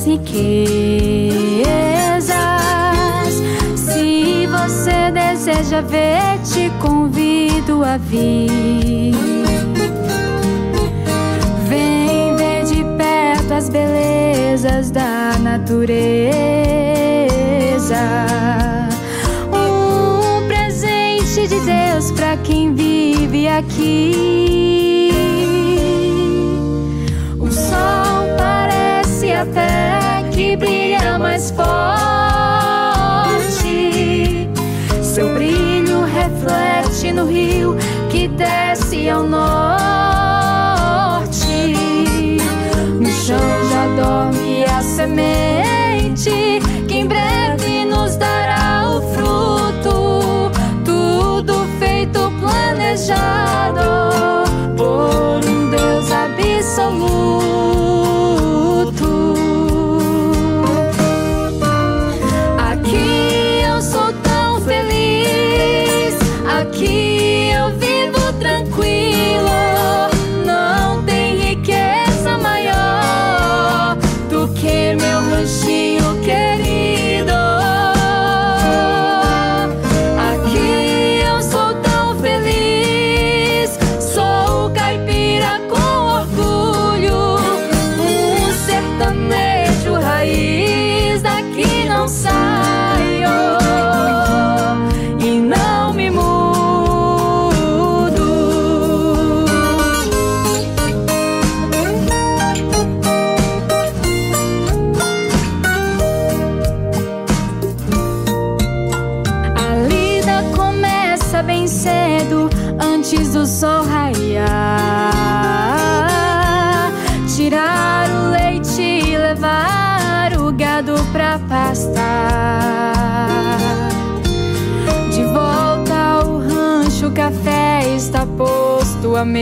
das riquezas. Se você deseja ver, te convido a vir. Vem ver de perto as belezas da natureza. Um presente de Deus para quem vive aqui. O sol parece até que brilha mais forte. Seu brilho reflete no rio que desce ao norte. No chão já dorme a semente que em breve nos dará o fruto. Tudo feito, planejado por um Deus absoluto. Aqui eu sou tão feliz, aqui eu vivo tranquilo. Não tem riqueza maior do que meu ranchinho querido. Aqui eu sou tão feliz, sou caipira com orgulho. Um sertanejo raiz, daqui não saio e não me mudo. A lida começa bem cedo, antes do sol raiar. Tirar o leite e levar o gado pra pastar. De volta ao rancho, o café está posto à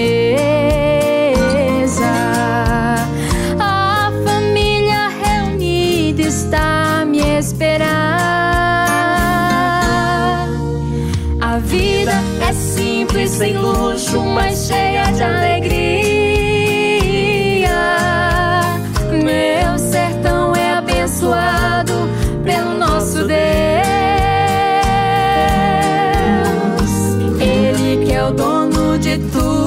mesa. A família reunida está a me esperar. A vida é simples, sem luxo, mas cheia de alegria. Meu sertão é abençoado pelo nosso Deus. Ele que é o dono de tudo.